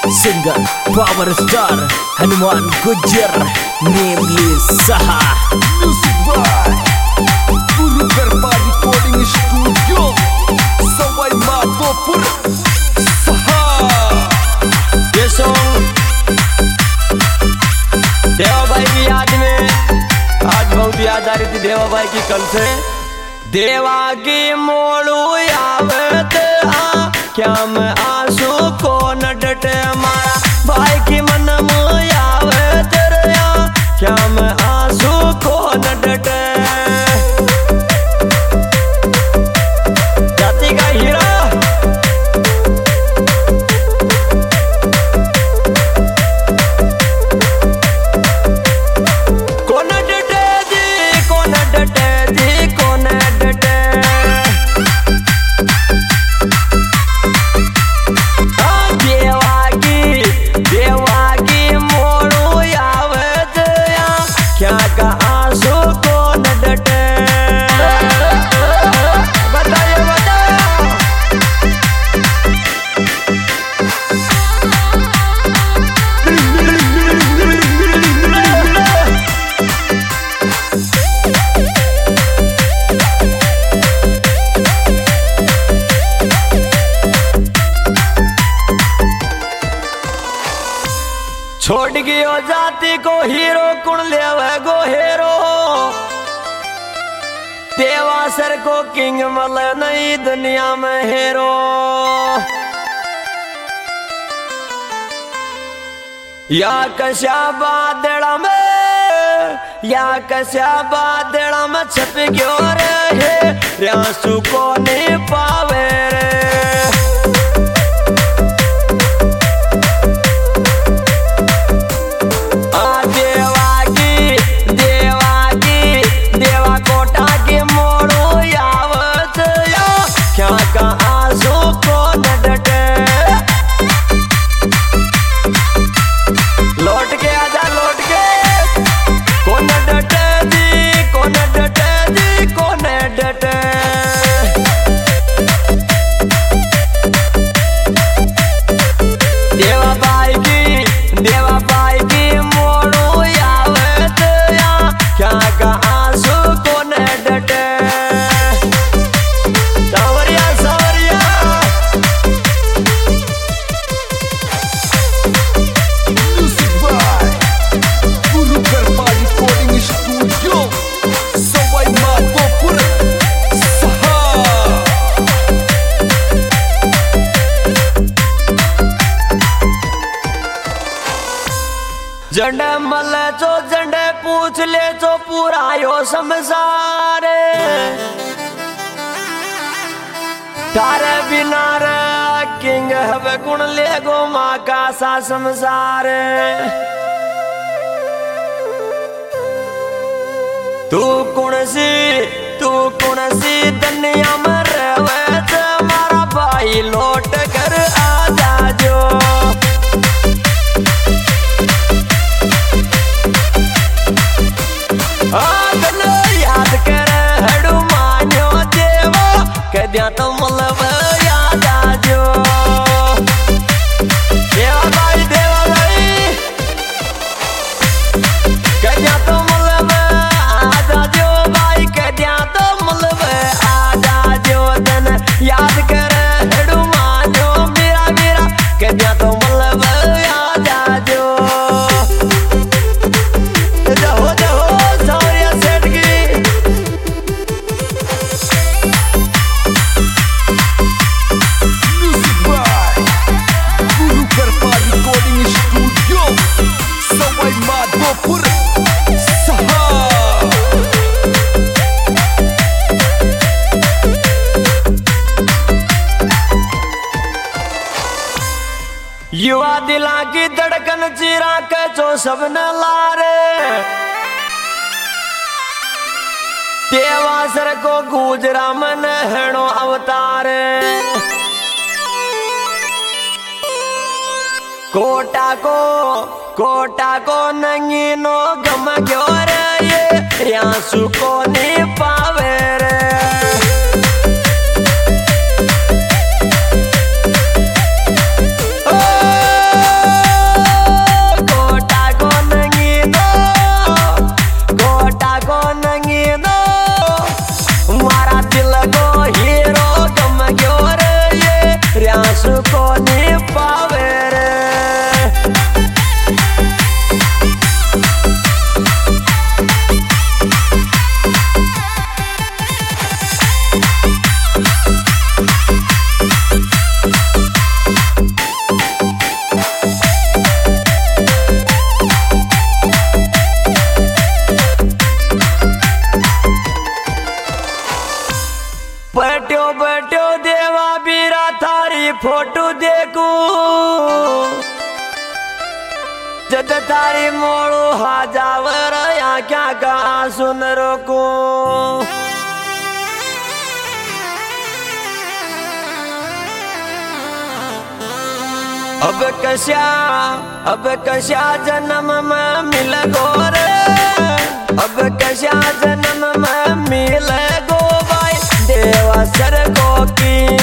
Singer power star Hanuman Gujjar नेमली सहा music bye गुरु कृपा रिकॉर्डिंग स्टूडियो सवाई माधोपुर सहा। ये सॉन्ग देवा भाई की याद में आज बहुत याद आ रही थी देवा भाई की कल से। देवा की मोड़ू आवत आ क्या मैं आंसू को न डटे मारा भाई की मन में आवत रया क्या मैं आंसू को न डटे। जाति का हीरा छोड़ गयो जाति को हीरो कुण लेवे गो हेरो। देवासर को किंग मल नई दुनिया में हेरो। या कश्या बादड़ा में छप गयो रे रियांसू को नहीं पावे रे। जंडे मले चो जंडे पूछ ले चो पूरा यो संसार तारे बिना रे किंग हवे कुण ले गो माँ का सा संसार। तू कुण सी दुनिया में रहवे मारा भाई लौट कर आ जाजो। याद कर हनुमान्यो देवा कद्या तो मतलब याद आजो। देवा भाई कद्या तो मतलब आ जाजो भाई कद्या तो मतलब आ जाजो। तन याद कर हनुमान्यो मेरा कद्या तो मतलब याद आजो। युवा दिला की धड़कन चिरा के जो सबने लारे। देवासर को गुजरा मन हेणो अवतारे। कोटा को नंगी नो गम गयो रे ये रियांसू को नहीं पावे रे। ओ को नहीं पावे रे। बैठो बैठो देवा बीरा थारी फोटो देखू जद तारी मोड़ू हाजावर या क्या कहा सुन रोकू। अब कश्या जन्म में मिल गो रे, अब कश्या जन्म में मिल गो भाई देवा सर को की।